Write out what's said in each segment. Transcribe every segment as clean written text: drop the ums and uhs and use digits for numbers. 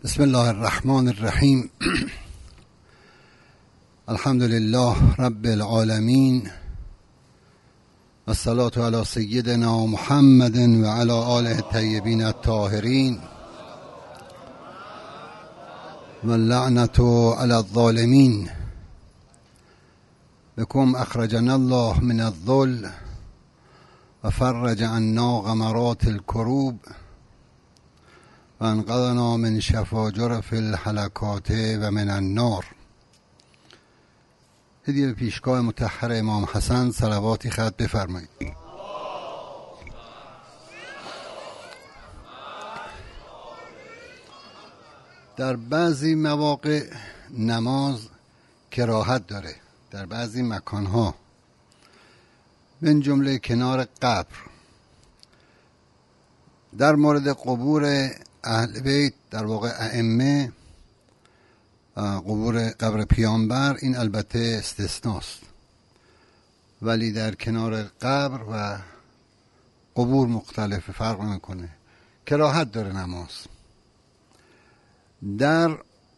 بسم الله الرحمن الرحیم. الحمد لله رب العالمین و الصلاة علی سیدنا محمد و علی آله الطیبین الطاهرین و اللعنة علی الظالمین. بكم اخرجنا الله من الذل و فرج عنا غمرات الكروب و انقذنا من شفاجر فی الهلکات و من النار. هدیه به پیشگاه مطهر امام حسن صلواتی خط بفرمایید. در بعضی مواقع نماز کراهت داره، در بعضی مکانها، من جمله کنار قبر. در مورد قبور اهل بیت، در واقع ائمه، قبر پیامبر، این البته استثناست، ولی در کنار قبر و قبور مختلف، فرق نمیکنه، کراهت داره نماز. در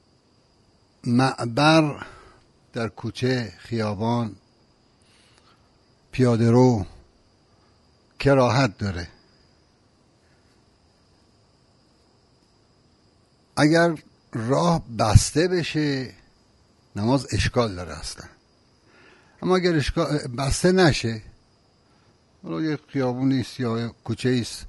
معبر، در کوچه، خیابان، پیاده رو کراهت داره. اگر راه بسته بشه نماز اشکال داره اصلا، اما اگر بسته نشه، حالا یه خیابونی است یا کوچه ایست،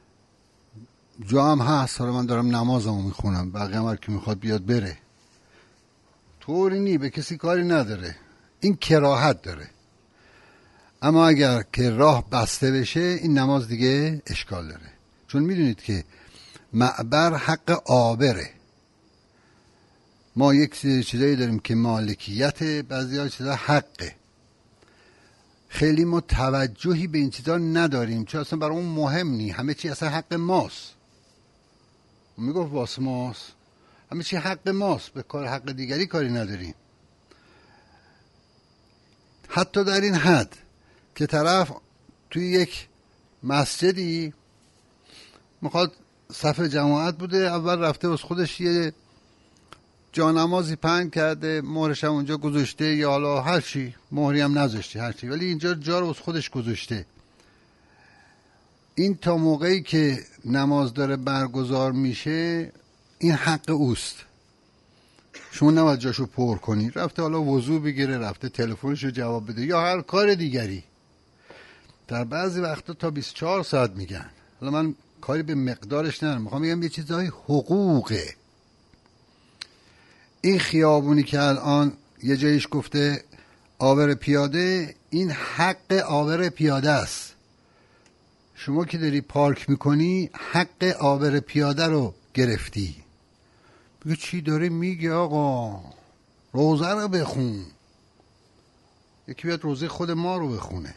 جا هم هست، حالا من دارم نمازمو میخونم، بقیه هم هر کی میخواد بیاد بره، طوری نی، به کسی کاری نداره، این کراهت داره. اما اگر که راه بسته بشه این نماز دیگه اشکال داره، چون میدونید که معبر حق عابره. ما یک چیزایی داریم که مالکیت، بعضی ها چیزا حقه. خیلی ما توجهی به این چیزا نداریم، چون اصلا برای اون مهم نی، همه چی اصلا حق ماست. میگفت واسه ماست، همه چی حق ماست، به کار حق دیگری کاری نداریم. حتی در این حد که طرف توی یک مسجدی میخواد صف جماعت بوده، اول رفته از خودش یه جانمازی پهن کرده، مهرش هم اونجا گذاشته، یا حالا هر چی، مهری هم نذاشته، هر چی، ولی اینجا جا رو از خودش گذاشته. این تا موقعی که نماز داره برگزار میشه این حق اوست، شما نباید جاشو پر کنی. رفته حالا وضو بگیره، رفته تلفنشو جواب بده یا هر کار دیگری. در بعضی وقتا تا 24 ساعت میگن. حالا من کاری به مقدارش ندارم، میخوام بگم یه چیزای حقوقه. این خیابونی که الان یه جایش گفته عابر پیاده، این حق عابر پیاده است. شما که داری پارک میکنی حق عابر پیاده رو گرفتی. بگه چی داری میگه آقا؟ روزه رو بخون. یکی بیاد روزه خود ما رو بخونه.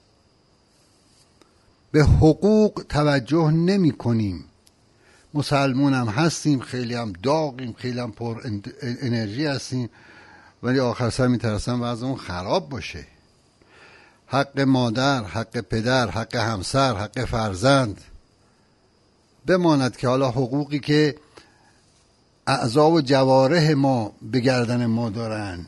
به حقوق توجه نمی کنیم. مسلمون هم هستیم، خیلی هم داغیم، خیلی هم پر انرژی هستیم، ولی آخر سر میترسم وضعمون خراب باشه. حق مادر، حق پدر، حق همسر، حق فرزند بماند که حالا حقوقی که اعضا و جوارح ما به گردن ما دارن،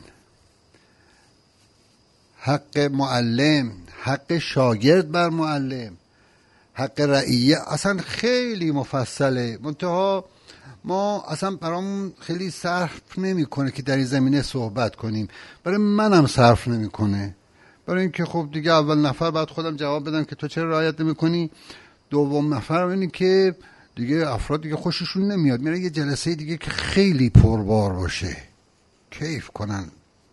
حق معلم، حق شاگرد بر معلم، حق رعیه، اصلا خیلی مفصله. منتها ما اصلا برامون خیلی صرف نمیکنه که در این زمینه صحبت کنیم. برای منم صرف نمیکنه، برای اینکه خب دیگه اول نفر بعد خودم جواب بدم که تو چرا رعایت نمیکنی، دوم نفر اینه که دیگه افراد دیگه خوششون نمیاد، میره یه جلسه دیگه که خیلی پربار باشه، کیف کنن.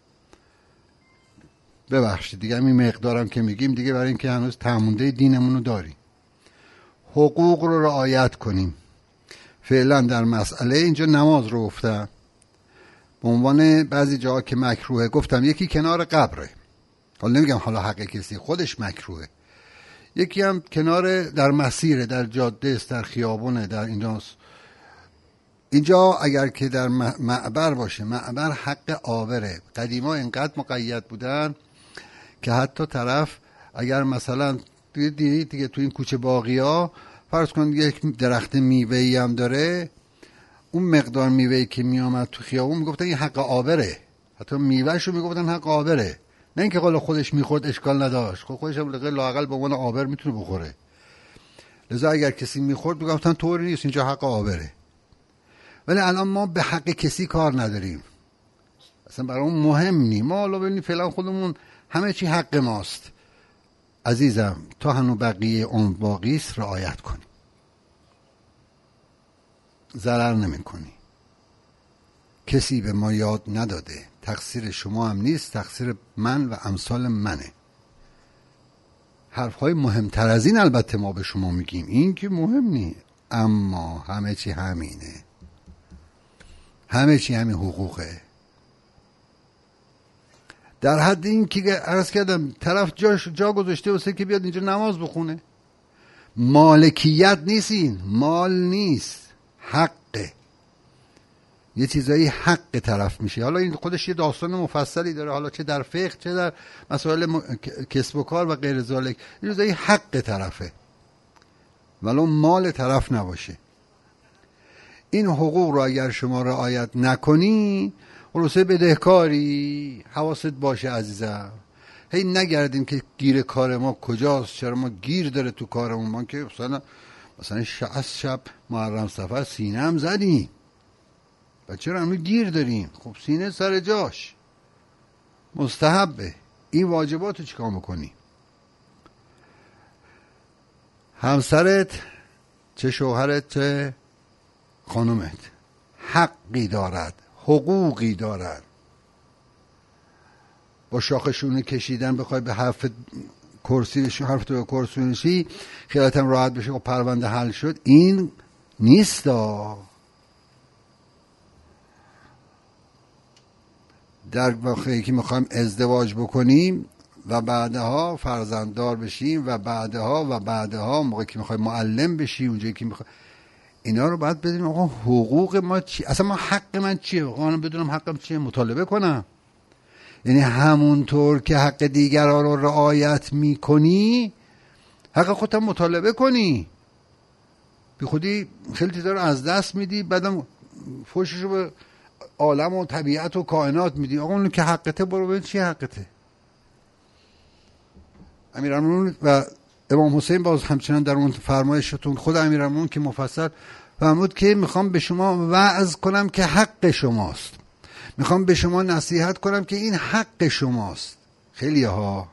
ببخشید دیگه همین مقدارم که میگیم دیگه، برای اینکه هنوز تمونده دینمونو داریم. حقوق رو رعایت کنیم. فعلا در مسئله اینجا نماز رو گفتم به عنوان بعضی جاها که مکروهه، گفتم یکی کنار قبره، حالا نمیگم حالا حق کسی، خودش مکروهه. یکی هم کنار در مسیره، در جاده است، در خیابونه، در اینجاست. اینجا اگر که در معبر باشه، معبر حق عابره. قدیما اینقدر مقید بودن که حتی طرف اگر مثلا دیگه تو این کوچه باقی ها فرض کن یک درخت میوه‌ای هم داره، اون مقدار میوه‌ای که میامد تو خیابون میگفتن این حق آبره، حتی میوهشو میگفتن حق آبره، نه اینکه قال خودش میخورد اشکال نداشت، خودش هم لااقل به عنوان آبر میتونه بخوره. لذا اگر کسی میخورد میگفتن طوری نیست، اینجا حق آبره. ولی الان ما به حق کسی کار نداریم، اصلا برامون مهم نی. ما حالا ببینید فعلا خودمون همه چی حق ماست. عزیزم تا هنو بقیه اون باقی است رعایت کنی، ضرر نمی کنی. کسی به ما یاد نداده، تقصیر شما هم نیست، تقصیر من و امثال منه. حرفهای مهمتر از این البته ما به شما میگیم، این که مهم نی، اما همه چی همینه، همه چی همین حقوقه. در حد این که عرض کردم طرف جا گذاشته واسه که بیاد اینجا نماز بخونه، مالکیت نیست، این مال نیست، حقه. یه چیزایی حق طرف میشه. حالا این خودش یه داستان مفصلی داره، حالا چه در فقه چه در مسائل کسب و کار و غیر ذالک. یه چیزایی حق طرفه ولو مال طرف نباشه. این حقوق رو اگر شما رعایت نکنی خلاصه بدهکاری. حواست باشه عزیزم، هی نگردیم که گیر کار ما کجاست، چرا ما گیر داره تو کارمون. ما که مثلا شب محرم صفر سینه هم زدیم و چرا همون گیر داریم؟ خب سینه سر جاش، مستحبه. این واجباتو چیکار میکنی؟ همسرت چه شوهرت چه خانومت حقی دارد، حقوقی دارد. با شاخشونه کشیدن بخوای به حرف تو کرسیشی خیالتم راحت بشه و پرونده حل شد، این نیستا. در واقعی که میخوایم ازدواج بکنیم و بعدها فرزنددار بشیم و بعدها موقعی که میخوایم معلم بشیم، اونجایی که میخوایم، اینا رو باید بدونیم آقا حقوق ما چی، اصلا ما حق من چیه، آقا بدونم حقم چیه، مطالبه کنم. یعنی همونطور که حق دیگران رو رعایت میکنی حق خودت مطالبه کنی. بی خودی خیلی چیزا رو از دست میدی، بعدم فوشش رو به عالم و طبیعت و کائنات میدی. آقا اون که حقته برو ببین چی حقته. امیرالمومنین و امام حسین باز همچنان در اون فرمایشتون خود امیرالمومنین که مفصل فرمود که میخوام به شما وعظ کنم که حق شماست، میخوام به شما نصیحت کنم که این حق شماست. خیلی ها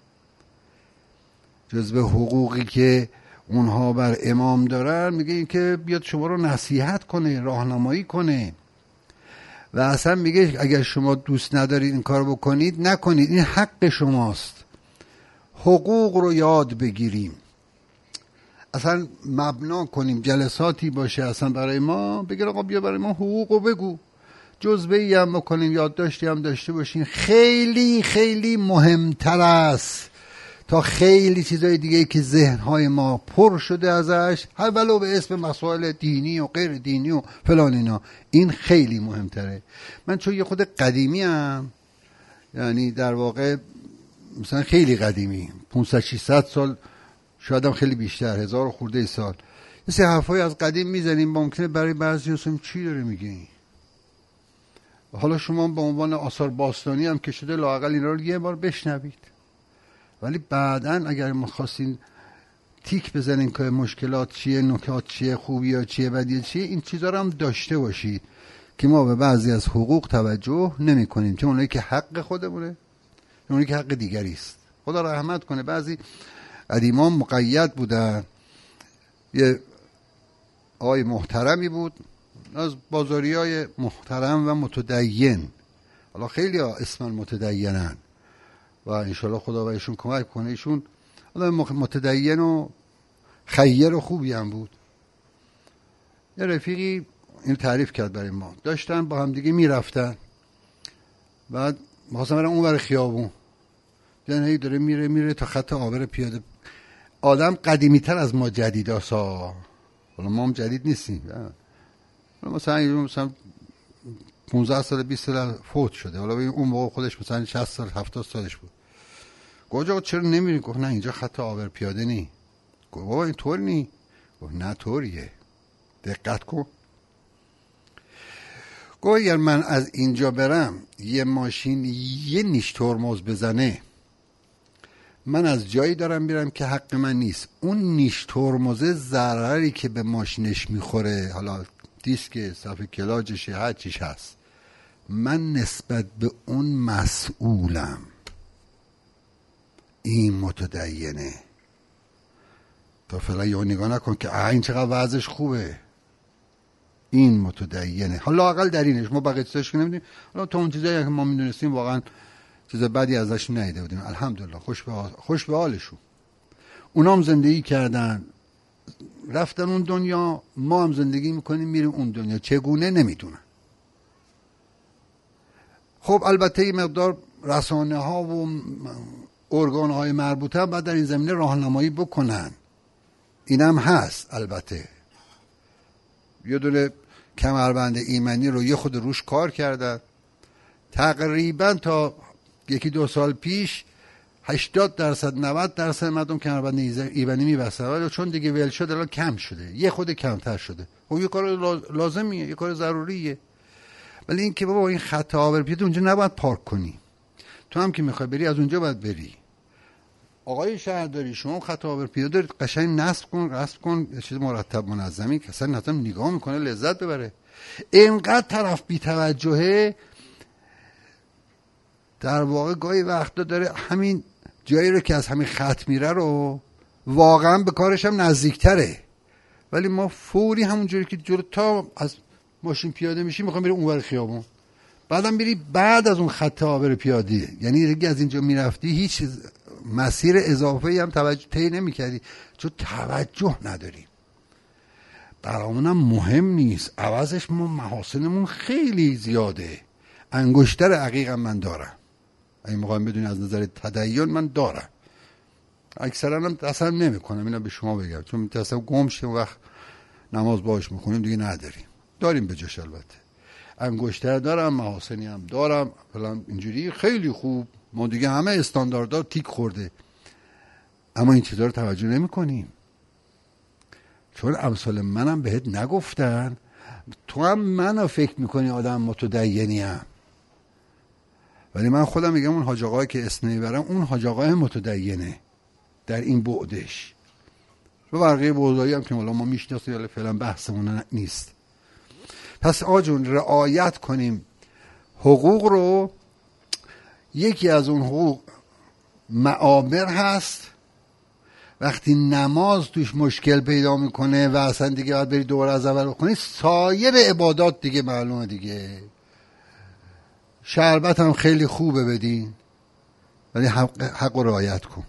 جزو حقوقی که اونها بر امام دارن میگه این که بیاد شما رو نصیحت کنه، راهنمایی کنه، و اصلا میگه اگر شما دوست ندارید این کار بکنید نکنید، این حق شماست. حقوق رو یاد بگیریم، اصلا مبنا کنیم، جلساتی باشه اصلا برای ما، بگیر آقا بیا برای ما حقوق رو بگو، جزوه‌ای هم بکنیم، یادداشتی هم داشته باشین. خیلی خیلی مهمتر است تا خیلی چیزای دیگه که ذهنهای ما پر شده ازش، ولو به اسم مسائل دینی و غیر دینی و فلان اینا. این خیلی مهمتره. من چون یه خود قدیمی ام، یعنی در واقع مثلا خیلی قدیمی، 500-600 سال، شاید هم خیلی بیشتر، 1000 خورده سال، یه سری حرفای از قدیم میزنیم، ممکنه برای بعضی اصلا چی داره میگه. حالا شما به عنوان آثار باستانی هم که شده لااقل اینا رو یه بار بشنوید، ولی بعداً اگر ما خواستین تیک بزنین که مشکلات چیه، نکات چیه، خوبی ها چیه، بدی چیه، این چیزا رو هم داشته باشید که ما به بعضی از حقوق توجه نمی کنیم، چون اونایی که حق خودمونه، اونایی که حق دیگری است. خدا رحمت کنه بعضی قدیمان مقید بودن. یه آقای محترمی بود از بازاریای محترم و متدین، حالا خیلی ها اسمن متدینن و انشالله خدا بهشون کمک کنه. ایشون متدین و خیر و خوبی هم بود. یه رفیقی این تعریف کرد برای ما، داشتن با هم دیگه میرفتن، بعد می‌خواستن برن اون ور خیابون، دیدن هی داره میره تا خط عابر پیاده. آدم قدیمی تر از ما جدیداسا، حالا ما هم جدید نیستیم، مثلا 15 سال 20 سال فوت شده، حالا اون موقع خودش مثلا 60 سال 70 سالش بود. گفت چرا نمیری؟ گفت نه اینجا خط عابر پیاده نی. گفت بابا این طور نی. گفت نه طوریه، دقت کن. گویا اگر من از اینجا برم یه ماشین یه نیش ترمز بزنه، من از جایی دارم میرم که حق من نیست. اون نیش ترمزه ضرری که به ماشینش میخوره، حالا دیسک صفحه کلاجشه هر چیش هست، من نسبت به اون مسئولم. این متدینه. تا فعلا یه نگاه نکن که این چقدر وضعش خوبه، این متدینه. حالا لااقل در اینش ما بقیه چیزاش که نمیدونیم. حالا تو اون چیزایی که ما میدونستیم واقعا چیز بدی ازش ندیده بودیم، الحمدلله خوش به حالشون. اونا هم زندگی کردن رفتن اون دنیا، ما هم زندگی میکنیم میریم اون دنیا، چگونه نمیدونم. خب البته یه مقدار رسانه ها و ارگان های مربوطه هم باید در این زمینه راهنمایی بکنن، اینم هست. البته یه دونه کمربند ایمنی رو یه خود روش کار کردن، تقریبا تا 1-2 سال پیش 80% 90% مردم کمربند ایمنی می‌بستن، ولی چون دیگه ول شد الان کم شده، یه خود کمتر شده. خب یه کار لازمیه، یه کار ضروریه. ولی این که بابا این خط آبرپیاده اونجا نباید پارک کنی، تو هم که میخوای بری از اونجا باید بری. آقای شهرداری شما خط آبرپیاده قشنگ نصب کن یه چیز مرتب منظمی که اصلا نظم نگاه میکنه لذت ببره. اینقدر طرف بی توجهه، در واقع گاهی وقتا داره همین جایی رو که از همین خط میره رو واقعا به کارش هم نزدیکتره، ولی ما فوری همون جوری که جلو تا از ماشین پیاده میشی میخوام بریم اونور خیابون، بعدم بری بعد از اون خط عابر پیاده، یعنی دیگه از اینجا میرفتی هیچ مسیر اضافه‌ای هم توجه طی نمی‌کردی، چون توجه نداریم. برامونم مهم نیست، عوضش ما محاسنمون خیلی زیاده. انگشتر عقیقم من دارم، اگه میخوایم بدونی از نظر تدین من دارم، اکثرا هم دستم نمیکنم، اینم به شما بگم، چون دستم گم شه وقت نماز باش میخونیم دیگه نداریم، داریم به جاش. البته انگشتر دارم، محاسنی هم دارم، فلان اینجوری خیلی خوب، ما دیگه همه استانداردها تیک خورده، اما این چیزا رو توجه نمی کنیم، چون امثال منم بهت نگفتن، تو هم منو فکر میکنی آدم متدینیم، ولی من خودم میگم اون حاج آقایی که اسم نمیبرم اون حاج آقای متدینه در این بعدش، و بقیه بعدایی هم که ما میشناسیم ولی فعلا بحثمون نیست. پس آجون رعایت کنیم حقوق رو. یکی از اون حقوق معامر هست، وقتی نماز توش مشکل پیدا میکنه و اصلا دیگه باید بری دوباره از اول بکنی، سایر عبادات دیگه معلومه دیگه. شربت هم خیلی خوبه بدین، ولی حق رو رعایت کن.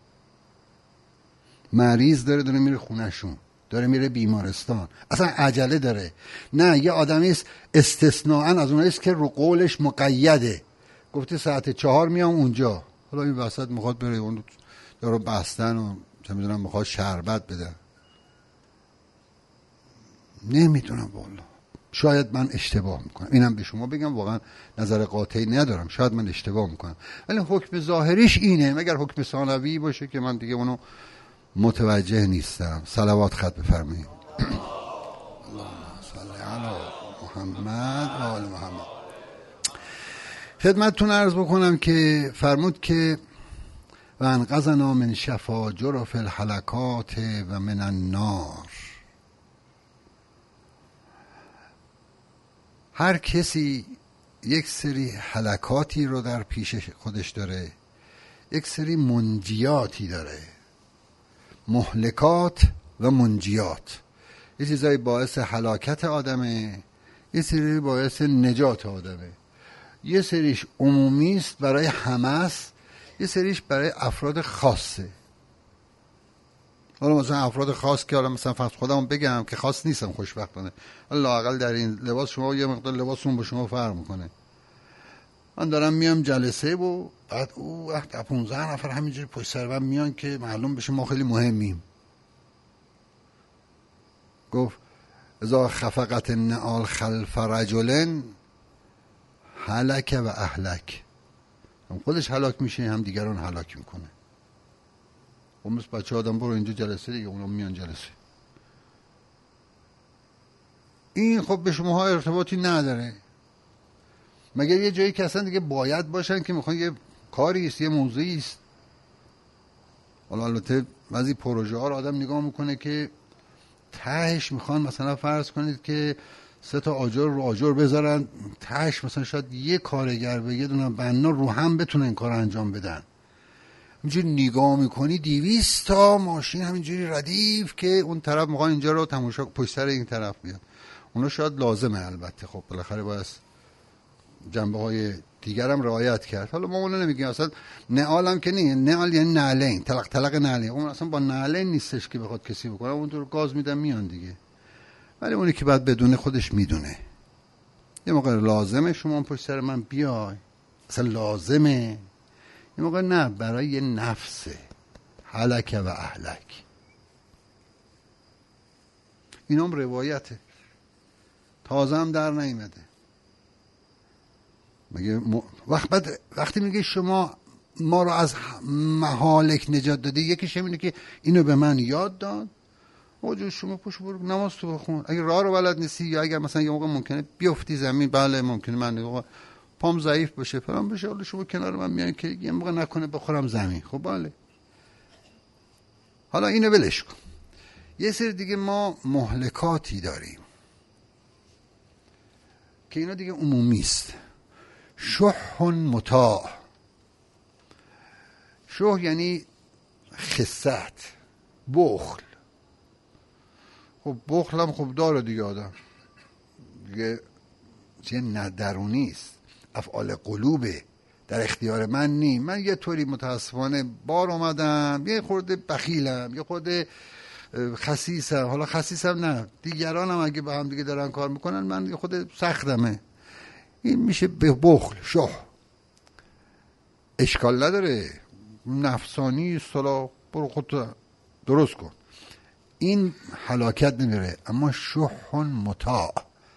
مریض داره میره خونهشون، داره میره بیمارستان، اصلا عجله داره. نه، یه آدمی است استثناءً از اوناییست که رو قولش مقیده، گفته ساعت 4 میام اونجا، حالا این وسط میخواد بره اون داره بستن و چه میدونم میخواد شربت بده. نمیدونم والا، شاید من اشتباه میکنم، اینم به شما بگم واقعا نظر قاطعی ندارم، شاید من اشتباه میکنم، ولی حکم ظاهریش اینه، مگر حکم ثانوی باشه که من دیگه اونو متوجه نیستم. صلوات خط بفرمایید. اللهم صل علی محمد و آل محمد. خدمتتون عرض بکنم که فرمود که و انقذنا من شفاجر فی الحلقات و من النار. هر کسی یک سری حلقاتی رو در پیش خودش داره، یک سری منجیاتی داره، مهلکات و منجیات. یه چیزایی باعث هلاکت آدمه، یه سری باعث نجات آدمه. یه سریش عمومی است برای همه است، یه سریش برای افراد خاصه. حالا مثلا افراد خاص که حالا مثلا فرض خودم بگم که خاص نیستم خوشبختانه، لااقل در این لباس شما یه مقدار لباسون با شما فرق میکنه. من دارم میام جلسه و بعد او وقت 15 نفر همینجوری پشت سر من میان که معلوم بشه ما خیلی مهمیم. گفت اذا خفقت النعال خلف رجل هلک و اهلک، هم خودش هلاک میشه هم دیگران هلاک میکنه. خب مثل بچه آدم برو اینجا جلسه دیگه، اونا میان جلسه. این خب به شما ها ارتباطی نداره، مگر یه جایی که اصلا دیگه باید باشن که میخوان یه کاری است، یه موضوعی است. حالا البته بعضی پروژه ها رو آدم نگاه میکنه که تهش میخوان مثلا فرض کنید که 3 تا آجر رو آجر بذارن، تهش مثلا شاید یه کارگر به یه دونه بنا رو هم بتونه این کار انجام بدن. اینجوری نگاه میکنی 200 تا ماشین همینجوری ردیف که اون طرف میخوان اینجا رو تماشا پشت سر این طرف بیاد. اونا شاید لازمه، البته خب بالاخره باید جنبه های دیگر هم رعایت کرد. حالا ما اونو نمیگیم، اصلا نعال هم که نه، نعال یعنی نعلین، تلق تلق نعلین، اون اصلا با نعلین نیستش که بخواد کسی بکنه، اون تو گاز میدن میان دیگه. ولی اونی که بعد بدونه خودش میدونه یه موقع لازمه شما پشت سر من بیای، اصلا لازمه، یه موقع نه، برای یه نفسه، هلک و اهلک. اینام روایته، تازه هم در نیامده. مگه وقتی میگه شما ما رو از مهالک نجات داده، یکیش اینه که اینو به من یاد داد، اوجو شما پشت برو نماز تو بخون. اگه راه رو بلد نیستی، یا اگر مثلا یه موقع ممکنه بیفتی زمین، بله ممکنه من پام ضعیف باشه فلان بشه، حالا شما کنار من میان که یه موقع نکنه بخورم زمین، خب بله، حالا اینو ولش کن. یه سری دیگه ما مهلکاتی داریم که اینا دیگه عمومی است. شح مطاع. شح یعنی خست، بخل. خب بخل هم خب داره دیگه، آدم دیگه چیه ندرونی است، افعال قلوبه، در اختیار من نی. من یه طوری متاسفانه بار اومدم، یه خورده بخیلم، یه خورده خسیسم. حالا خسیسم نه، دیگران هم اگه با هم دیگه دارن کار میکنن من یه خود سختمه، این میشه به بخل، شح. اشکال نداره، نفسانی صلاح، برو خودت درست کن، این هلاکت نمیره. اما شح مطاع،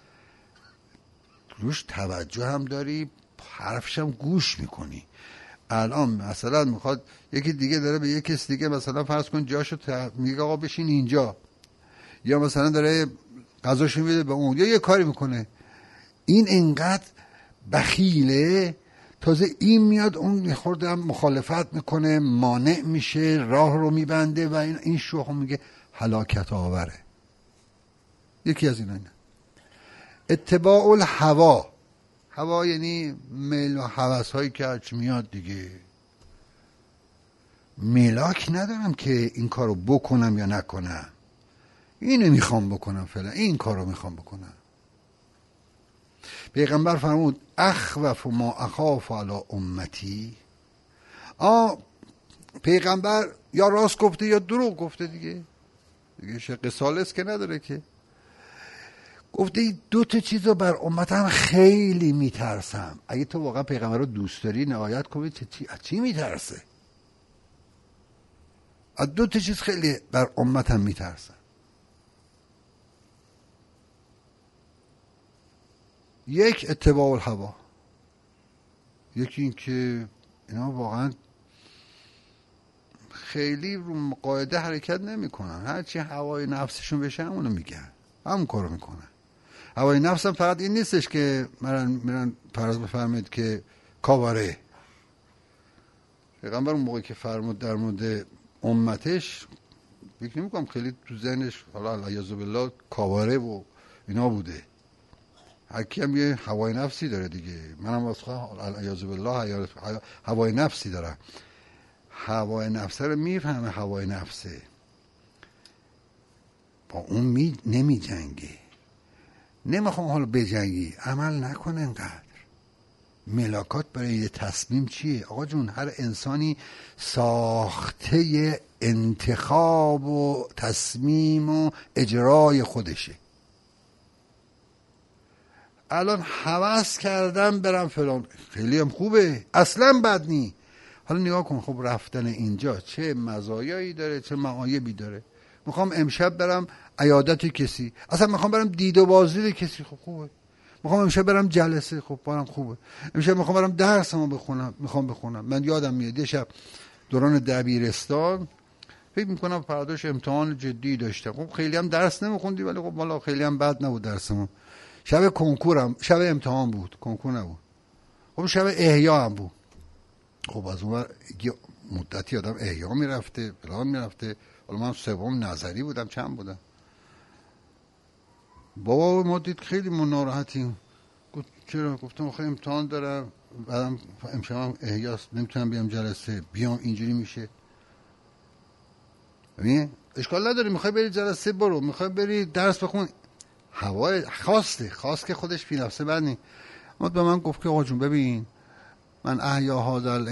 روش توجه هم داری، حرفش هم گوش میکنی. الان مثلا میخواد یکی دیگه داره به یکی دیگه مثلا فرض کن جاشو میگه آقا بشین اینجا، یا مثلا داره غذاشو میده به اون، یا یه کاری میکنه، این انقدر بخیله، تازه این میاد اون میخورده هم مخالفت میکنه، مانع میشه، راه رو میبنده و این شوخو میگه هلاکت آوره. یکی از اینا اینه. اتباع الهوا. هوا یعنی میل و هوس هایی که هرچی میاد دیگه. ملاک ندارم که این کارو بکنم یا نکنم، اینو میخوام بکنم فعلا، این کارو میخوام بکنم. پیغمبر فرمود اخوف ما اخاف علی امتی. پیغمبر یا راست گفته یا دروغ گفته دیگه شق ثالث که نداره که. گفته 2 تا چیز رو بر امتم خیلی میترسم. اگه تو واقعا پیغمبر رو دوست داری نهایت کنی چی میترسه؟ از 2 تا چیز خیلی بر امتم میترسم. یک اتباع الهوا، یکی این که اینا واقعا خیلی رو قاعده حرکت نمی کنن، هرچی هوای نفسشون بشه همونو میگن، همون کارو میکنن. هوای نفس هم فقط این نیستش که میرن فرض بفرمایید که کاواره. پیغمبر اون موقعی که فرمود در مورد امتش، فکر نمی‌کنم خیلی تو ذهنش حالا الیاذ بالله کاواره و اینا بوده. هر کی هم یه هوای نفسی داره دیگه. منم واسه الیاذ بالله هوای نفسی دارم. هوای نفس رو میفهمه، هوای نفسه با اون نمی جنگه. نمیخوام حالا بجنگی، عمل نکنه انقدر. ملاکات برای یه تصمیم چیه؟ آقا جون هر انسانی ساخته انتخاب و تصمیم و اجرای خودشه. الان هوس کردم برم فلان، خیلی هم خوبه، اصلا بد نی. حالا نگاه کن خب رفتن اینجا چه مزایایی داره چه معایبی داره. میخوام امشب برم عیادت کسی، اصلا میخوام برم دید و بازدید کسی، خب خوبه. میخوام امشب برم جلسه، خب برم خوبه. امشب میخوام برم درسمو بخونم، میخوام بخونم. من یادم میاد یه شب دوران دبیرستان فکر میکنم فرداش امتحان جدی داشتم. خب خیلی هم درس نمیخوندی ولی خب والا خیلی هم بد نبود درسمون. شب کنکورم، شب امتحان بود، کنکور نبود. خب شب احیا هم بود. خب از اون یه مدتی آدم احیا میرفته فلان میرفته. حالا من سوم نظری بودم، چند بودم. بابا ما دید خیلی ما ناراحتیم. گفت چرا؟ گفتم آخه امتحان دارم، بعدم امشبم احیاست، نمیتونم بیام جلسه، بیام اینجوری میشه. ببین اشکال نداره، میخوای بری جلسه برو، میخوای بری درس بخون، هوای خواست که خودش بی نفسه بنی. اما به من گفت که آقا جون ببین، من احیا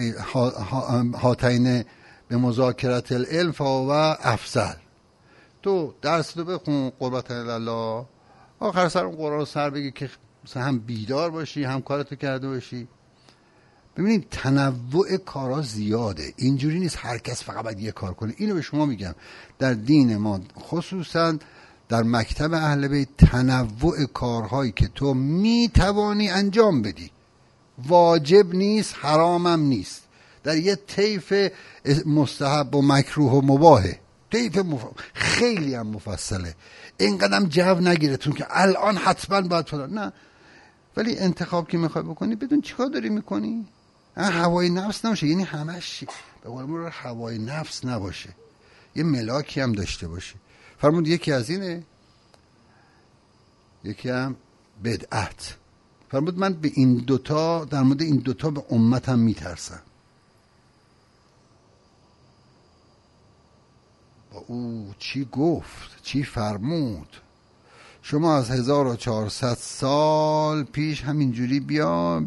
هاتین به مذاکرت العلم فهو افضل. تو درس رو بخون قربت الله، آخر سر اون قرآن رو سر بگی که هم بیدار باشی هم کارتو کرده باشی. ببینید تنوع کارا زیاده، اینجوری نیست هر کس فقط باید یه کار کنه. اینو به شما میگم، در دین ما خصوصا در مکتب اهل بیت تنوع کارهایی که تو میتوانی انجام بدی، واجب نیست حرامم نیست، در یه طیف مستحب و مکروه و مباهه، طیف خیلی هم مفصله. اینقدر جو نگیرتون که الان حتما باید فلان، نه. ولی انتخاب که میخوای بکنی بدون چیکار داری میکنی. هوای نفس نباشه، یعنی همش به قول ما هوای نفس نباشه، یه ملاکی هم داشته باشه. فرمود یکی از اینه، یکی هم بدعت. فرمود من به این دوتا، در مورد این دوتا به امتم میترسم. با او چی گفت، چی فرمود؟ شما از 1400 سال پیش همینجوری بیا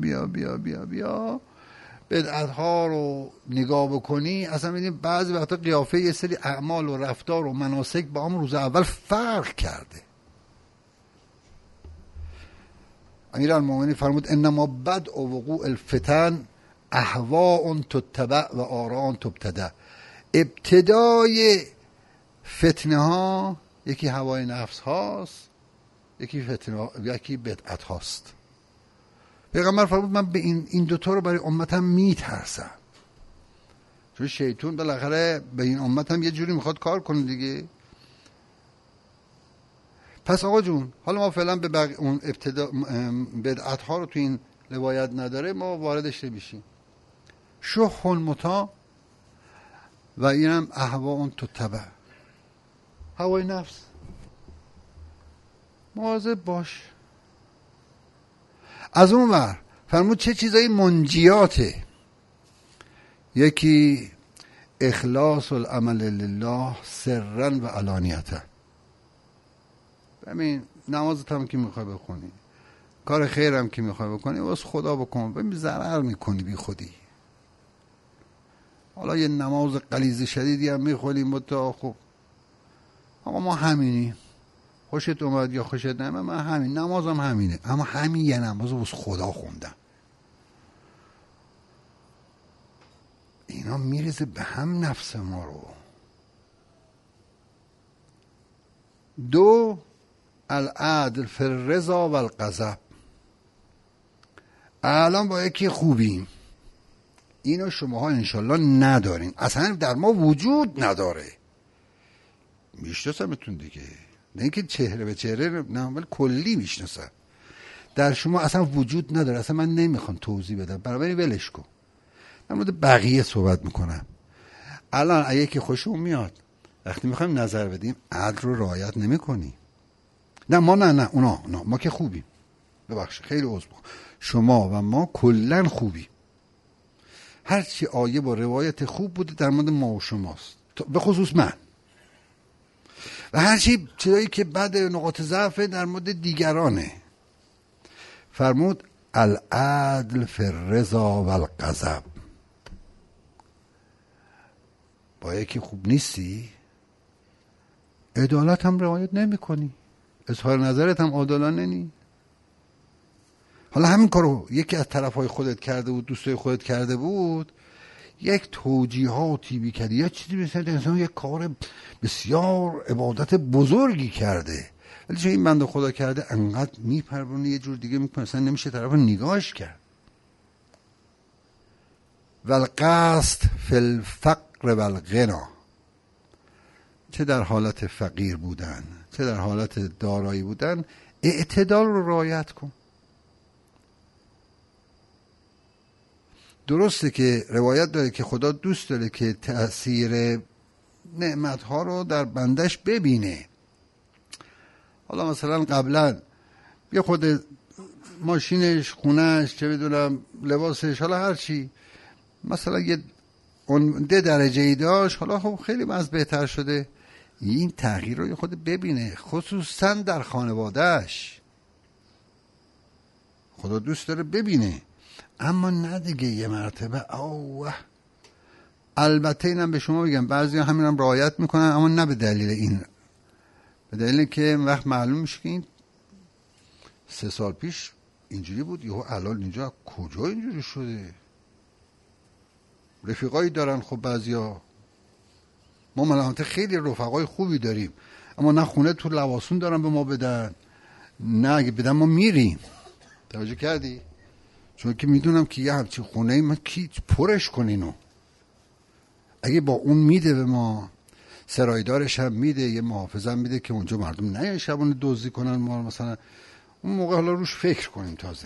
بدعت ها رو نگاه بکنی، اصلا میدونی بعضی وقتا قیافه یه سری اعمال و رفتار و مناسک با هم روز اول فرق کرده. امیرالمومنین فرمود انما بدء وقوع الفتن اهواء تتبع و آراء تبتدع. ابتدای فتنه ها یکی هوای نفس هاست، یکی بدعت هاست. پیغمبر فرمود من به این دوتا رو برای امتم میترسم، چون شیطان بالاخره به این امتم یه جوری میخواد کار کنه دیگه. پس آقا جون حالا ما فعلا به اون ابتدا بدعت ها رو تو این روایت نداره، ما واردش نمیشیم. شح مطاع و اینم اهواء تتبع، هوای نفس. مواظب باش. از اون ور فرمود چه چیزایی منجیاته. یکی اخلاص العمل لله سرا و علانیتا. ببین نمازت هم که میخوای بخونی، کار خیر هم که میخوای بکنی، واسه خدا بکن. ببین ضرر میکنی بی خودی. حالا یه نماز غلیظ شدیدی هم میخونی متا، خب آقا ما همینی، خوشت اومد یا خوشت نمیاد من همین، نمازم همینه، اما همین یه نماز واسه خدا خوندم. اینا میرزه به هم نفس ما رو. دو العدل فی الرضا و الغضب. الان با یکی خوبیم، اینو شماها انشالله ندارین، اصلا در ما وجود نداره. میشناسمتون دیگه، نه اینکه چهره به چهره، نه ولی کلی میشناسم. در شما اصلا وجود نداره، اصلا من نمیخوام توضیح بدم، برای ولش کن. در مورد بقیه صحبت میکنم. الان اگه که خوشمون میاد وقتی میخوایم نظر بدیم عدل رو رعایت نمیکنی. نه ما نه اونا ما که خوبیم، ببخشید خیلی عذر میخوام، شما و ما کلا خوبیم. هرچی آیه با روایت خوب بوده در مورد ما و شماست، به خصوص من. و هرچی چیزایی که بعد نقاط ضعف در مورد دیگرانه. فرمود العدل فی الرضا و الغضب. با یکی خوب نیستی، عدالت هم رعایت نمی کنی، اظهار نظرت هم عادلانه نی. حالا همین کارو یکی از طرفای خودت کرده بود، دوستای خودت کرده بود، یک توجیهاتی میکردی یا چیزی مثل انسان یک کار بسیار عبادت بزرگی کرده، ولی چون این بنده خدا کرده انقدر میپرونه یه جور دیگه میکنه، اصلا نمیشه طرف نگاهش کرد. والقصد فی الفقر والغنا. چه در حالت فقیر بودن چه در حالت دارایی بودن، اعتدال رو رعایت کن. درسته که روایت داره که خدا دوست داره که تأثیر نعمتها رو در بندش ببینه. حالا مثلا قبلا یه خود ماشینش، خونش، چه بدونم لباسش، حالا هر چی مثلا یه درجه ای داشت، حالا خب خیلی وضع بهتر شده. این تغییر رو یه خود ببینه، خصوصا در خانوادهش. خدا دوست داره ببینه، اما نه دیگه یه مرتبه اوه. البته اینم به شما بگم بعضی ها همین هم رعایت میکنن، اما نه به دلیل این، به دلیل که وقت معلوم میشه که این 3 سال پیش اینجوری بود، یهو الان اینجا کجا اینجوری شده. رفیقایی دارن، خب بعضیا، ما ملامت خیلی رفقای خوبی داریم، اما نه خونه تو لواسون دارن به ما بدن، نه اگه بدن ما میریم. توجه کردی؟ چون که میدونم که یه همچین خونه من کی پرش کنینو، اگه با اون میده به ما، سرایدارش هم میده، یه محافظ هم میده که اونجا مردم نه شبانه دزدی کنن ما، مثلا اون موقع حالا روش فکر کنیم. تازه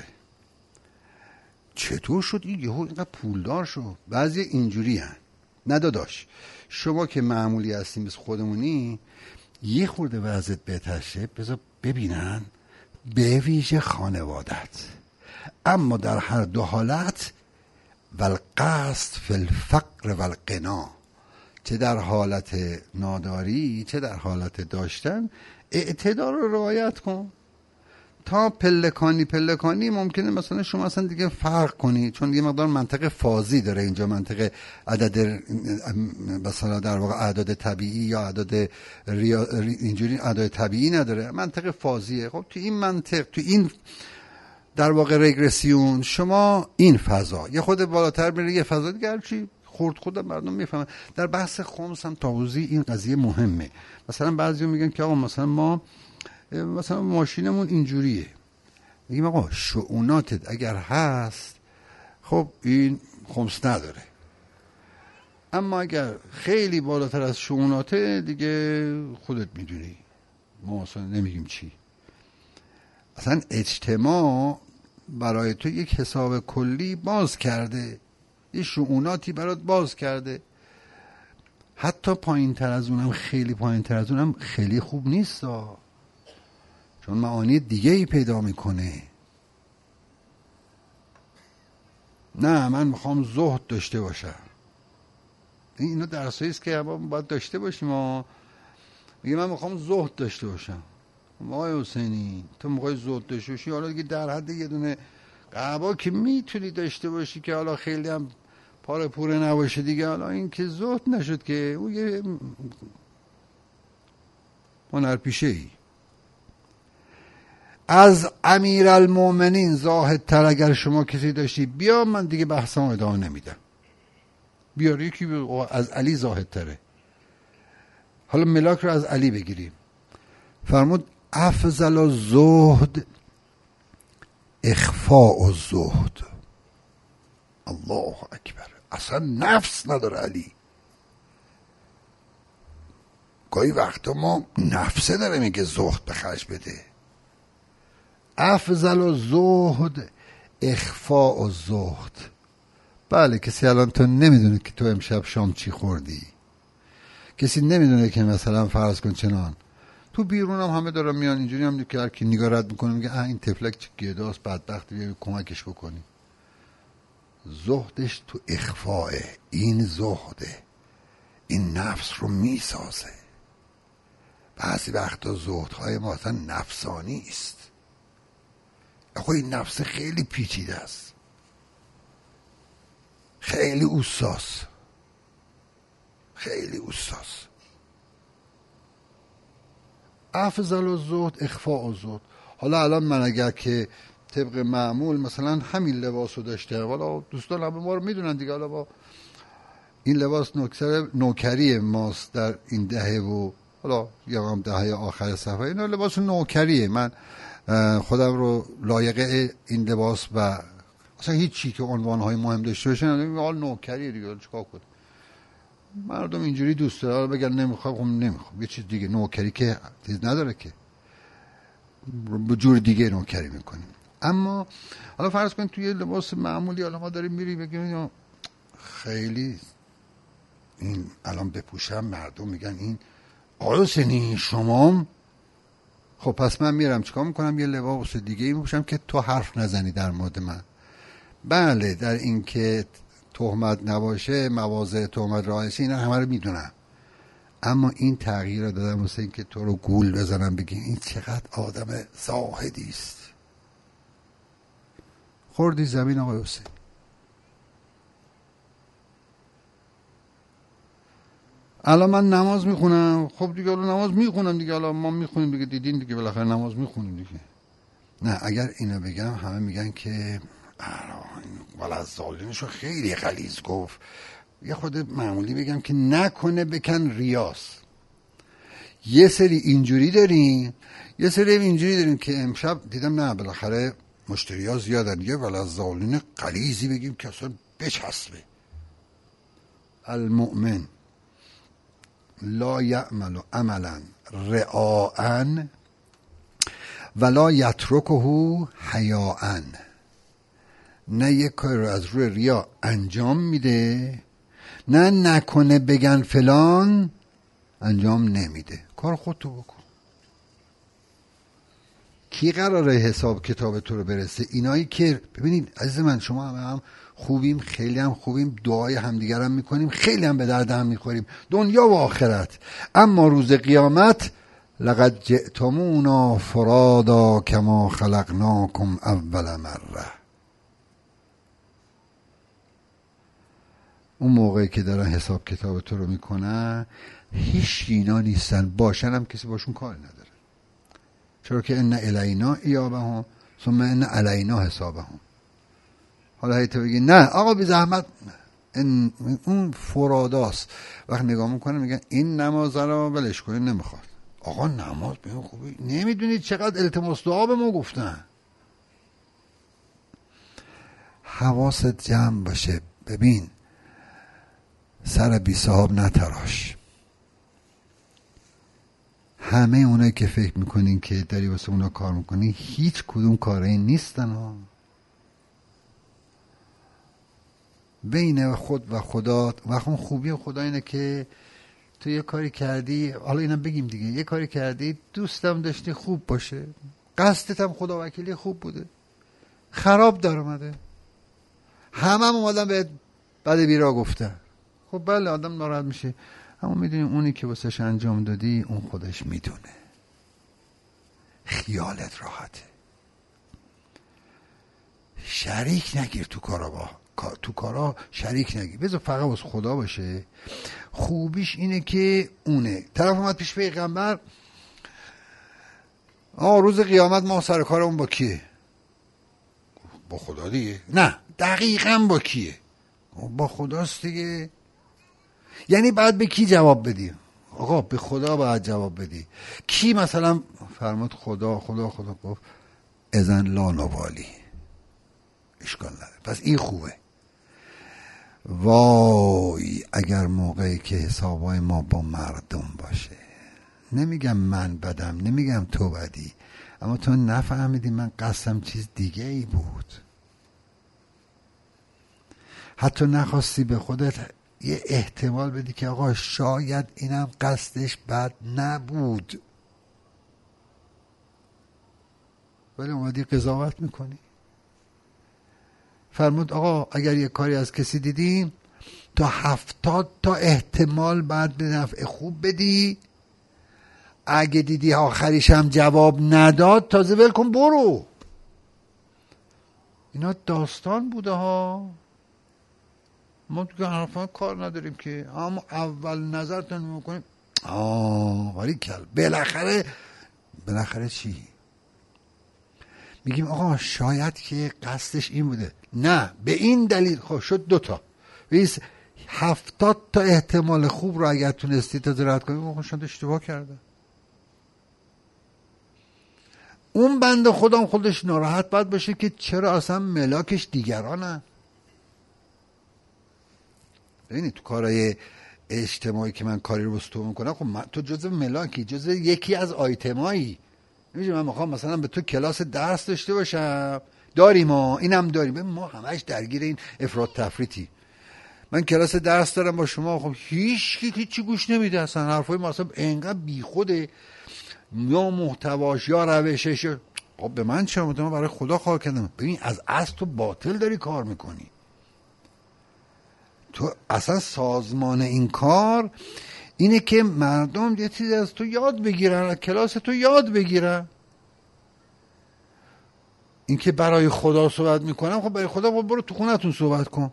چطور شد این یهو اینقدر پولدار شد؟ بعضی اینجوری هن. نه داداش، شما که معمولی هستیم مثل خودمونی، یه خورده وضعیت بهتر شه بذار ببینن، به ویژه خانوادت. اما در هر دو حالت والقصد فی الفقر والغنا، چه در حالت ناداری چه در حالت داشتن، اعتدال رو رعایت کن. تا پلکانی ممکنه مثلا شما اصلا دیگه فرق کنی، چون یه مقدار منطق فازی داره اینجا، منطق عدد مثلا در واقع اعداد طبیعی یا اعداد اینجوری اعداد طبیعی نداره، منطق فازیه. خب تو این منطق، تو این در واقع رگرسیون، شما این فضا یه خود بالاتر میره، یه فضا دیگه چی خودم مردم میفهمن. در بحث خمس هم تاوزی این قضیه مهمه. مثلا بعضیا میگن که آقا مثلا ما مثلا ماشینمون اینجوریه، میگیم آقا شؤوناتت اگر هست خب این خمس نداره، اما اگر خیلی بالاتر از شؤوناته دیگه خودت میدونی، ما اصلا نمیگیم چی. اصلا اجتماع برای تو یک حساب کلی باز کرده، یه شؤوناتی برات باز کرده، حتی پایین تر از اونم، خیلی پایین تر از اونم خیلی خوب نیست، چون معانی دیگه ای پیدا میکنه. نه من میخوام زهد داشته باشم، اینو درسایی است که ما باید داشته باشیم. میگه من میخوام زهد داشته باشم. آقای حسینی تو میخوای زهد داشته باشی، حالا دیگه در حد یه دونه قبا که میتونی داشته باشی که حالا خیلی هم پاره پوره نباشه دیگه، حالا این که زهد نشد که او یه هنرپیشه ای. از امیرالمومنین زاهدتر اگر شما کسی داشتی بیا، من دیگه بحثم ادامه نمیدم، بیار یکی از علی زاهدتره. حالا ملاک رو از علی بگیریم، فرمود افضل الزهد اخفاء الزهد. الله اکبر، اصلا نفس نداره علی. گاهی وقتا ما نفسه داره میگه زهد به خرج بده. افضل الزهد اخفاء الزهد. بله، کسی الان تو نمیدونه که تو امشب شام چی خوردی، کسی نمیدونه که مثلا فرض کن چنان تو بیرون هم همه دارن میان اینجوری هم که هر کی نگاه رد میکنه میگه این تفلک چه گداست بدبخت، بیا کمکش بکنی. زهدش تو اخفاء، این زهده، این نفس رو میسازه. بعضی وقتا زهدهای ما اصلا نفسانی است. آخه این نفس خیلی پیچیده است، خیلی اوساس، خیلی اوساس. افضل الزهد اخفاء الزهد. حالا الان من اگر که طبق معمول مثلا همین لباس رو داشته، حالا دوستان همه ما رو میدونن دیگه، حالا با این لباس نوکری ماست در این دهه و حالا یا هم دهه آخر صفحه، این لباس نوکریه. من خودم رو لایق این لباس و اصلا هیچ چی که عنوانهای مهم داشته باشه حال نوکریه دیگه، چیکار کنم؟ مردم اینجوری دوست داره بگن نمیخوام، خب نمیخوام، یه چیز دیگه. نوکری که چیز نداره که، به جور دیگه نوکری میکنیم. اما حالا فرض کن توی لباس معمولی حالا ما داریم میریم بگیم خیلی این الان بپوشم مردم میگن این آقای حسینی شما، خب پس من میرم چیکار میکنم یه لباس دیگه ای میپوشم که تو حرف نزنی در مورد من. بله در این که تهمت نباشه، مواضع تهمت رعایت اینا همه رو میدونم، اما این تغییر رو دادم واسه این که تو رو گول بزنم بگی این چقدر آدم زاهدی است. خوردی زمین آقای حسین. الان من نماز میخونم، خب دیگه الان نماز میخونم دیگه، الان ما میخونیم دیگه، دیدین دیگه بالاخره نماز میخونیم دیگه. نه اگر اینو بگم همه میگن که ولعظالینشو خیلی غلیظ گفت. یه خود معمولی بگم که نکنه بکن ریاض. یه سری اینجوری داریم، یه سری اینجوری داریم که امشب دیدم نه بالاخره مشتری ها زیادن، یه ولعظالین غلیظی بگیم که اصلا بچسبه. المؤمن لا یعمل عملا رعاء ولا یترکه حیاء. نه یک کار رو از روی ریا انجام میده، نه نکنه بگن فلان انجام نمیده. کار خودتو بکن. کی قراره حساب کتاب تو رو برسه؟ اینایی که ببینید عزیز من، شما هم خوبیم، خیلی هم خوبیم، دعای همدیگر هم میکنیم، خیلی هم به درد هم میخوریم دنیا و آخرت، اما روز قیامت لقد جئتمونا فرادا کما خلقناکم اول مره. اون موقعی که دارن حساب کتاب تو رو میکنن هیچ اینا نیستن، باشن هم کسی باشون کار نداره. چرا که ان الینا ایابهم ثم ان علینا حسابهم. حالا هی تو بگی نه آقا بی زحمت، اون فراداست. وقت نگاه میکنه میگن این نماز رو ولش کنید، نمیخواد. آقا نماز به خوبی نمیدونید چقدر التماس دعا به ما گفتن. حواست جمع باشه. ببین سر بی صاحب نتراش. همه اونایی که فکر میکنین که داری واسه اونا کار میکنین هیچ کدوم کاره این نیستن ها. بین خود و خدا و اون خوبی خدا اینه که تو یه کاری کردی، حالا اینم بگیم دیگه، یه کاری کردی دوستم داشتی خوب باشه، قصدت هم خدا وکیلی خوب بوده، خراب در اومده، همه هم اومدن به بعد بیرا گفتن. خب بله آدم ناراحت میشه، اما میدونی اونی که واسش انجام دادی اون خودش میدونه، خیالت راحته. شریک نگیر تو کارا شریک نگیر، بذار فقط واسه خدا باشه. خوبیش اینه که اونه طرف اومد پیش پیغمبر، روز قیامت ما سر کارمون با کیه؟ با خدا دیگه. نه دقیقاً با کیه؟ با خداست دیگه. یعنی بعد به کی جواب بدی؟ آقا به خدا باید جواب بدی. کی مثلا فرمود خدا گفت اذن لا نوالی، اشکال نداره، پس این خوبه. وای اگر موقعی که حسابای ما با مردم باشه، نمیگم من بدم، نمیگم تو بدی، اما تو نفهمیدی من قصدم چیز دیگه ای بود، حتی نخواستی به خودت یه احتمال بدی که آقا شاید اینم قصدش بد نبود، ولی اومدی قضاوت میکنی. فرمود آقا اگر یه کاری از کسی دیدیم تا 70 تا احتمال بعد به نفع خوب بدی، اگه دیدی آخریش هم جواب نداد تازه ول کن برو. اینا داستان بوده ها، ما تو حرفا کار نداریم که، اما اول نظرتون میکنیم ولی کل بالاخره چی میگیم؟ آقا شاید که قصدش این بوده، نه به این دلیل. خب شد 2 تا، 70 تا احتمال خوب رو اگر تونستی تا رد کنی، آقا شاید اشتباه کرده. اون بنده خودم خودش ناراحت باید باشه که چرا اصلا ملاکش دیگرانن. ببینید تو کارهای اجتماعی که من کاری رو بستو میکنم، خب تو جزء ملاکی، جزء یکی از آیتمایی. نمیشه من میخوام مثلا به تو کلاس درس داشته باشم، داریم اینم داریم. ما همش درگیر این افراط تفریطی. من کلاس درس دارم با شما، خب هیچی گوش نمیده اصلا. حرفای ما اصلا انقدر بیخوده، یا محتواش یا روشش. خب به من چه؟ من برای خدا کار کردم. ببین از اصل تو باطل داری کار میکنی. تو اصلا سازمان این کار اینه که مردم یه چیزی از تو یاد بگیرن، از کلاس تو یاد بگیرن. این که برای خدا صحبت میکنم، خب برای خدا برو تو خونتون صحبت کن.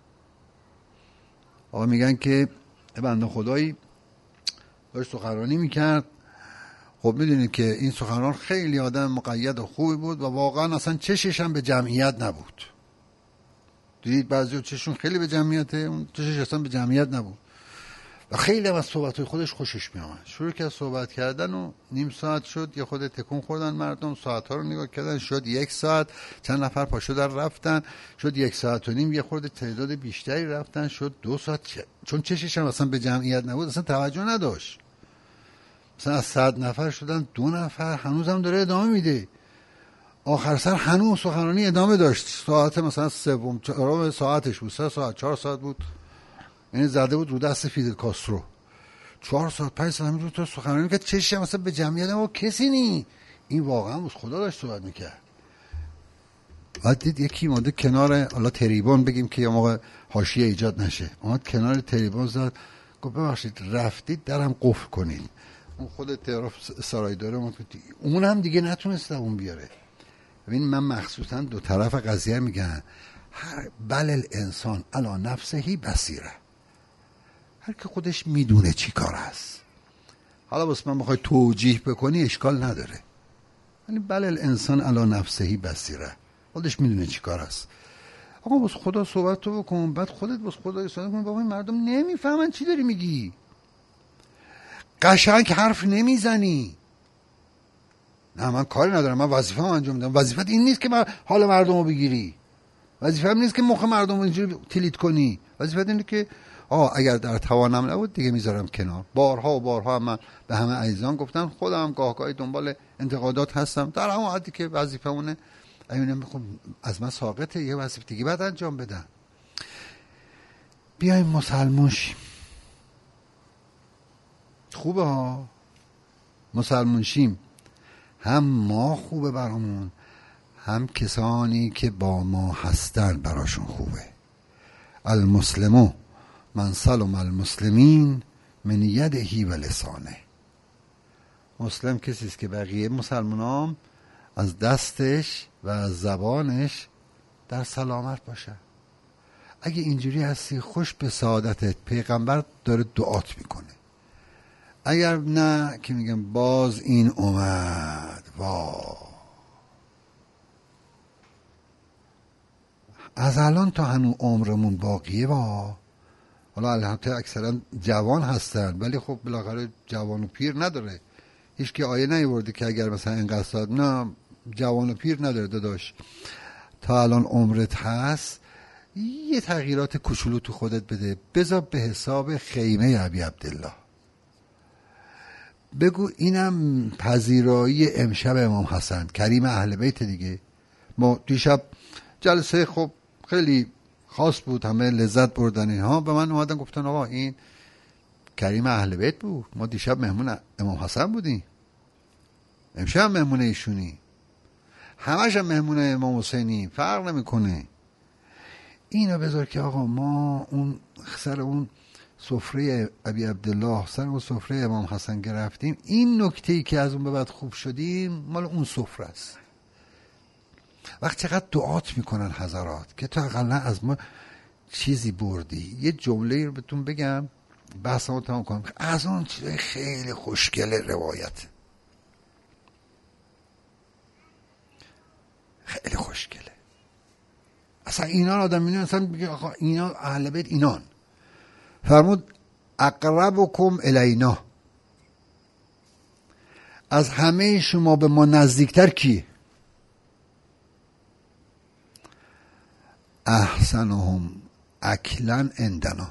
آقا میگن که بنده خدایی داشت سخنرانی میکرد. خب میدونید که این سخنران خیلی آدم مقید و خوبی بود و واقعا اصلا چشش هم به جمعیت نبود. دیدید بعضی چششون خیلی به جمعیته، اون چشش اصلا به جمعیت نبود و خیلی هم از صحبت‌های خودش خوشش میامد. شروع کرد صحبت کردن و نیم ساعت شد، یه خود تکون خوردن مردم، ساعت‌ها رو نگاه کردن، شد 1 ساعت، چند نفر پا شدن رفتن، شد 1 ساعت و نیم، یه خورده تعداد بیشتری رفتن، شد 2 ساعت. چون چشش هم اصلا به جمعیت نبود، اصلا توجه نداشت. مثلا از 100 نفر شدن 2 نفر، هنوزم داره ادامه میده. آخر سر هنوز سخنرانی ادامه داشت. ساعت مثلا 3 ساعتش بود، 3 ساعت 4 ساعت بود. یعنی زده بود رو دست فیدل کاسترو. 4 ساعت 5 ساعت همینجور تو سخنرانی کرد. چشش مثلا به جمعیت ما کسی نی. این واقعا از خدا داشت صحبت میکرد. بعد دید یکی اومده کنار، حالا تریبون بگیم که یه موقع حاشیه ایجاد نشه، اومد کنار تریبون زد، گفت ببخشید رفتید درم قفل کنید. اون خود طرف سرای داره، اونم دیگه نتونست اون بیاره. ببین من مخصوصا 2 طرف قضیه میگن. بل الانسان علی نفسه بصیره. هر که خودش میدونه چی کار است. حالا بس من بخوای توجیه بکنی اشکال نداره، ولی بل الانسان علی نفسه بصیره. خودش میدونه چی کار است. آقا بس خدا صحبت تو بکن، بعد خودت بس خدا صحبت کن. بابا مردم نمیفهمن چی داری میگی. قشنگ حرف نمیزنی. نه من کاری ندارم، من وظیفه‌مو انجام میدم. وظیفت این نیست که من حال مردمو بگیری. وظیفه‌م نیست که مخ مردمو اینجوری تلیت کنی. وظیفت اینه که اگر در توانم نبود دیگه میذارم کنار. بارها و بارها من به همه عزیزان گفتم، خودم گاهگاهی دنبال انتقادات هستم، در همون حدی که وظیفه‌مونه. اینا میخوام از من ساقطه، یه وظیفه دیگه بعد انجام بدم. بیایم مسلمون شیم. خوبه ها مسلمون شیم. هم ما خوبه برامون، هم کسانی که با ما هستن براشون خوبه. المسلمو من سلم المسلمین من یده و لسانه. مسلم کسی است که بقیه مسلمانان از دستش و از زبانش در سلامت باشه. اگه اینجوری هستی خوش به سعادتت. پیغمبر داره دعات میکنه. اگر نه که میگم باز این اومد، از الان تا هنو عمرمون باقیه. حالا البته اکثرا جوان هستن، ولی خب بالاخره جوان و پیر نداره. هیچ که آیه نیورده که اگر مثلا اینقدر ساعت، نه جوان و پیر نداره داداش. تا الان عمرت هست، یه تغییرات کوچولو تو خودت بده. بذار به حساب خیمه ابی عبدالله. بگو اینم پذیرایی امشب امام حسن کریم اهل بیت دیگه. ما دیشب جلسه خب خیلی خاص بود، همه لذت بردن اینها. به من اومدن گفتن آقا این کریم اهل بیت بود، ما دیشب مهمون امام حسن بودیم، امشب مهمون ایشونی، همش هم مهمون امام حسینی، فرق نمیکنه. اینو بذار که آقا ما اون سر اون سفره ابی عبدالله، سر اون سفره امام حسن گرفتیم. این نکته‌ای که از اون به بعد خوب شدیم مال اون سفره است. وقت چقدر دعات میکنن حضرات که تو اقلا از ما چیزی بردی. یه جمله رو بهتون بگم بحثمو تمام کنم. از اون چیزای خیلی خوشگله روایت، خیلی خوشگله. اصلا اینان آدم میدونه، اصلا بگه آقا اینا اهل بیت اینان. فرمود اقربکم الینا، از همه شما به ما نزدیکتر کی؟ احسنهم اکلن عندنا،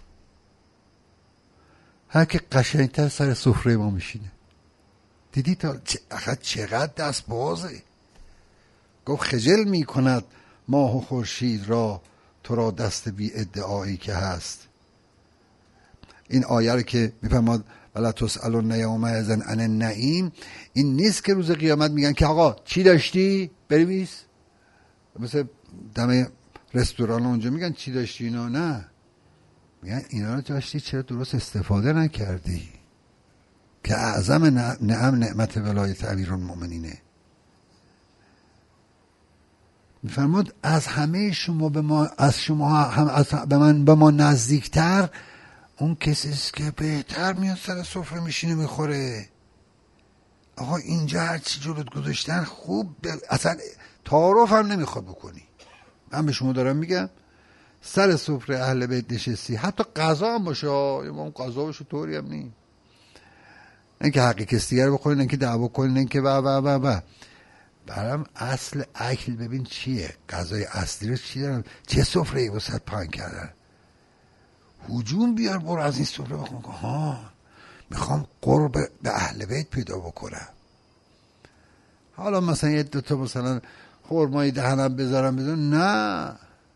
هر که قشنگتر سر سفره ما میشینه. دیدی تا چقدر دست بازه. گفت خجل می کند ماه و خورشید را تو را دست بی ادعایی که هست. این آیه رو که میفرماد ولا تسألون یومئذ عن النعیم، این نیست که روز قیامت میگن که آقا چی داشتی بنویس، مثل دم رستوران اونجا میگن چی داشتی اینا، نه، میگن اینا رو داشتی چرا درست استفاده نکردی، که اعظم نعمت ولایت امیرالمؤمنینه. میفرماد از همه شما به ما، از شما هم از به ما نزدیکتر اون کسی است که بهتر میاد سر سفره میشینه میخوره. آقا اینجا هر چی جلوت گذاشتن خوب اصلا تعارف هم نمیخواد بکنی. من به شما دارم میگم سر سفره اهل بیت نشستی، حتی غذا هم باشه، اون غذا باشه طوری هم نیم، نه که حقی کسی دیگر بخورین، نه که دعوا کنین، نه که و برام اصل اکل ببین چیه، غذای اصلی رو چی دارن، چه سفره ای واسه پهن کردن، هجوم بیار برو از این سفره بخون، ها میخوام قرب به اهل بیت پیدا بکنم. حالا مثلا یه دوتا مثلا خرمایی دهنم بذارم نه،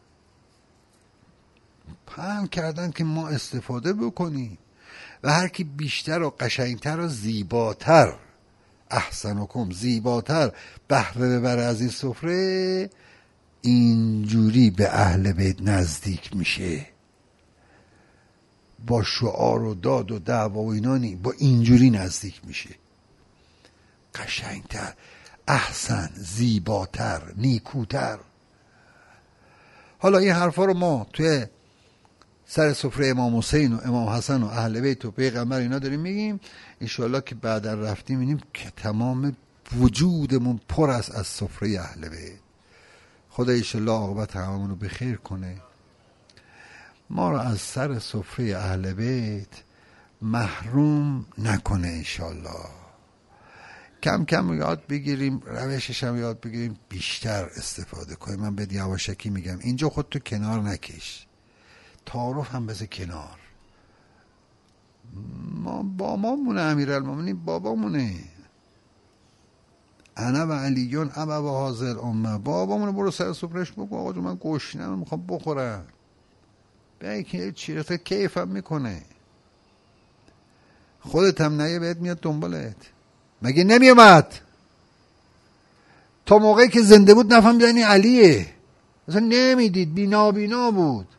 پهن کردن که ما استفاده بکنیم و هر کی بیشتر و قشنگتر و زیباتر، احسنکم زیباتر بهره ببره از این سفره، اینجوری به اهل بیت نزدیک میشه. با شعار و داد و دعوا و اینا نی، با اینجوری نزدیک میشه، قشنگتر، احسن، زیباتر، نیکوتر. حالا این حرفا رو ما توی سر سفره امام حسین و امام حسن و اهل بیت و پیغمبر اینا داریم میگیم، انشالله که بعدا رفتیم میبینیم که تمام وجودمون پر است از سفره اهل بیت. خدا انشالله عاقبت هممون رو بخیر کنه، ما رو از سر سفره اهل بیت محروم نکنه انشالله. کم کم یاد بگیریم، روشش هم یاد بگیریم، بیشتر استفاده کنیم. من به یواشکی میگم اینجا خودتو کنار نکش، تعارف هم بذار کنار. ما بابامونه، امیرالمومنین بابامونه، انا و علیون ابا و حاضر امه، بابامونه. برو سر سفرهش بگو آقا جو من گشنم میخوام بخورم، به که چیرت کیفم میکنه، خودت هم نیه بهت میاد دنبالت. مگه نمیومد تا موقعی که زنده بود نفهم یعنی علیه، اصلا نمیدید، بینا بود.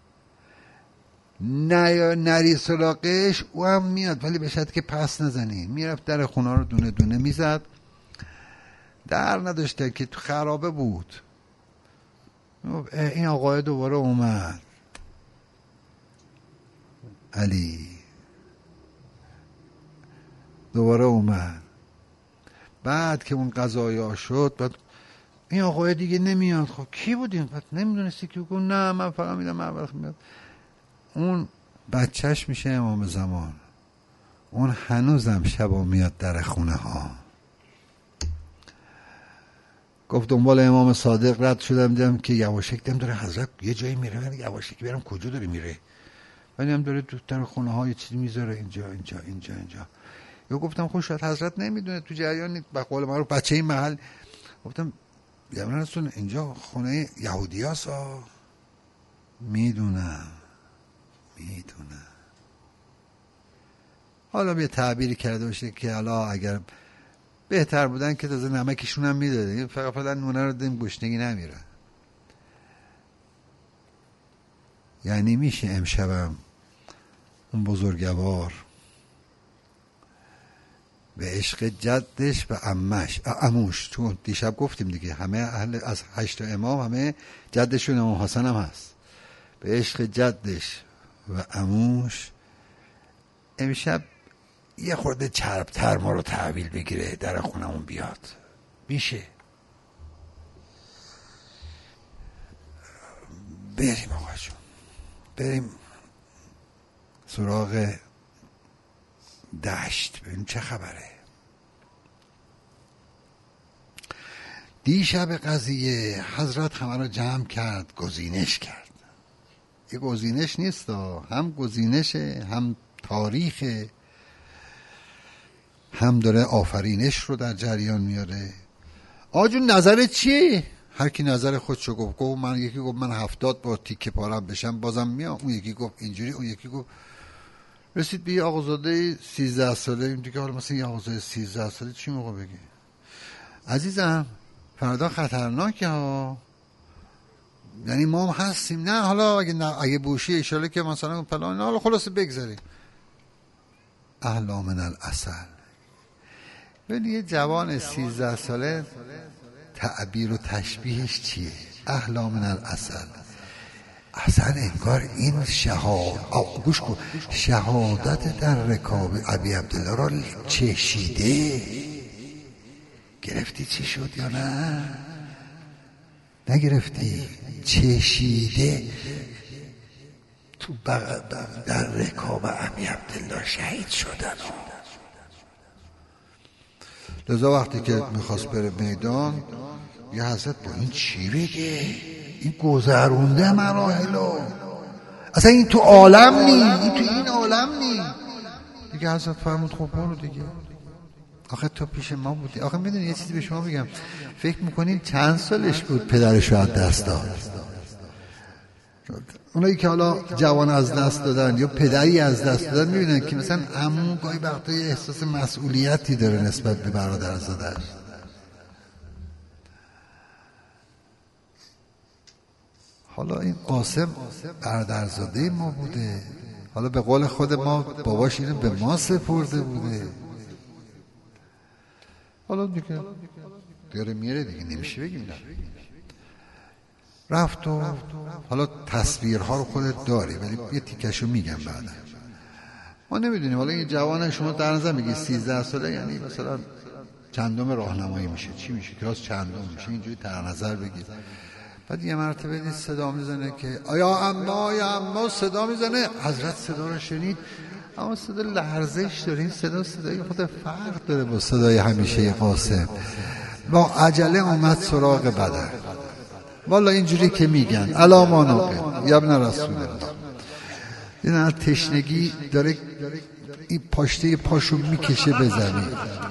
نری سراغش، او هم میاد ولی به شرطی که پس نزنی. میرفت در خونه رو دونه دونه میزد، در نداشته که تو خرابه بود. این آقای دوباره اومد، علی دوباره اومد. بعد که اون قضایا شد، بعد این آقای دیگه نمیاد. خب کی بود این؟ بعد نمیدونستی که بگو نه من فقط میدم اول میاد. اون بچهش میشه امام زمان، اون هنوزم شبا میاد در خونه ها. گفت دنبال امام صادق رد شدم، دیدم که یواشک دیدم داره حضرت یه جایی میره، من یواشکی برم کجا داره میره، ولی هم داره در خونه ها یه چیزی میذاره اینجا. یا گفتم خوش شد حضرت نمیدونه تو جریان، به قول معروف بچه این محل. گفتم یمنتون اینجا خونه یهودی هست. میدونم. حالا به تعبیری کرده باشه که حالا اگر بهتر بودن که تازه نمکشون هم میداده، فقط نونه رو دیم گشنگی نمیره. یعنی میشه امشبم اون بزرگوار به عشق جدش و عموش، چون دیشب گفتیم دیگه همه اهل از 8 امام همه جدشون امام حسن هم هست، به عشق جدش و عموش امشب یه خورده چربتر ما رو تحویل بگیره، در خونمون بیاد. میشه بریم آقا جون، بریم سراغ دشت ببینیم چه خبره. دیشب قضیه حضرت همه رو جمع کرد، گزینش کرد. یه گزینش نیست، هم گزینشه، هم تاریخه، هم داره آفرینش رو در جریان میاره. آجون نظرت چیه؟ هر کی نظر خودشو گفت من یکی گفت من 70 بار تیکه پارم بشم بازم میام، اون یکی گفت اینجوری، اون یکی گفت. رسید به یه آقازاده 13 ساله. این دیگه حالا مثلا یه آقازاده 13 ساله چی موقع بگی عزیزم فردا خطرناکه ها، یعنی ما هم هستیم، نه حالا اگه بوشی اشاره که مثلا فلان، نه حالا خلاص بگذاریم. احلا من العسل. ولی یه جوان 13 ساله تعبیر و تشبیهش چیه؟ احلا من العسل. اصلا انگار این گوش کن، شهادت در رکاب ابی عبدالله را چشیده. گرفتی چی شد یا نه؟ نگرفتی؟ چشیده تو در رکاب ابی عبدالله شهید شدن. لذا وقتی که میخواست بره میدان یه حضرت با این چی بگه؟ این گذرونده مراحلو، اصلا این تو عالم نی، این تو این عالم نی دیگه. حضرت فرمود خب برو دیگه، آخه تو پیش ما بودی. آخه میدونی یه چیزی به شما بگم، فکر میکنین چند سالش بود پدرش رو از دست داد؟ اونایی که حالا جوان از دست دادن یا پدری از دست دادن میبینن که مثلا عمو گاهی وقتا یه احساس مسئولیتی داره نسبت به برادرزاده‌اش. حالا این قاسم برادرزاده ما بوده، حالا به قول خود ما باباش اینو به ما سپرده بوده. حالا دیگه داره میره دیگه، نمیشه بگیم نه. رفت و حالا تصویرها رو خودت داری ولی یه تیکشو میگم بعدا. ما نمیدونیم حالا این جوانه شما در نظر میگی 13 ساله یعنی مثلا چندم راهنمایی میشه، چی میشه، کلاس چندم میشه، اینجوری در نظر بگیر. بعد یه مرتبه دید صدا میزنه که آیا اما صدا میزنه. حضرت صدا رو شنید اما صدا لرزش داره. این صدای خود فرق داره با صدای همیشه قاسم. با عجله اومد سراغ بدر. والا اینجوری که میگن الا ما نوقن یا ابن رسول الله، این از تشنگی داره این پاشته پاشو میکشه به زمین.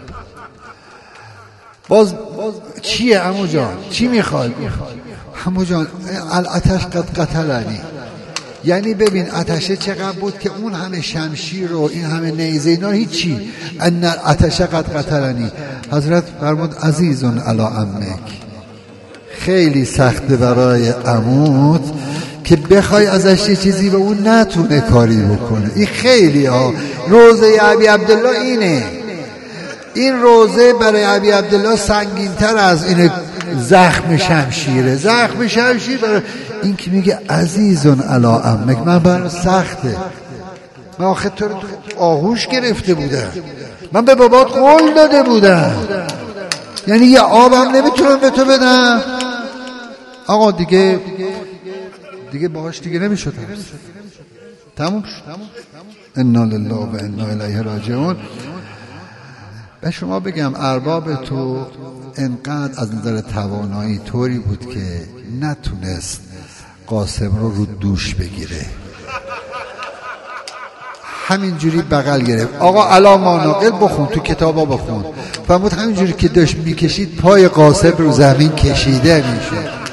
باز چیه عمو جان؟ چی میخوای؟ عمو جان الاتش قد قتلنی. یعنی ببین آتشه چقدر بود که اون همه شمشیر و این همه نیزه اینا هیچی. ان الاتش قد قتلنی. حضرت فرمود عزیزون علی عمک، خیلی سخته برای عموت که بخوای ازش یه چیزی به اون نتونه کاری بکنه. این خیلی روزه ابی عبدالله اینه. این روزه برای ابی عبدالله سنگین‌تر از این زخم شمشیره. زخم شمشیر برای این که میگه عزیزون علی عمک، من برای سخته، من آخه تو رو آغوش گرفته بودم، من به بابات قول داده بودم، یعنی یه آبم نمیتونم به تو بدم. آقا دیگه باهاش دیگه نمیشد. تموم شد. انا لله و انا الیه راجعون. به شما بگم ارباب تو انقدر از نظر توانایی طوری بود که نتونست قاسم رو دوش بگیره، همینجوری بغل گرفت. آقا الا ما ناقل بخون، تو کتابا بخون. فرمود همینجوری که داشت میکشید پای قاسم رو زمین کشیده میشه.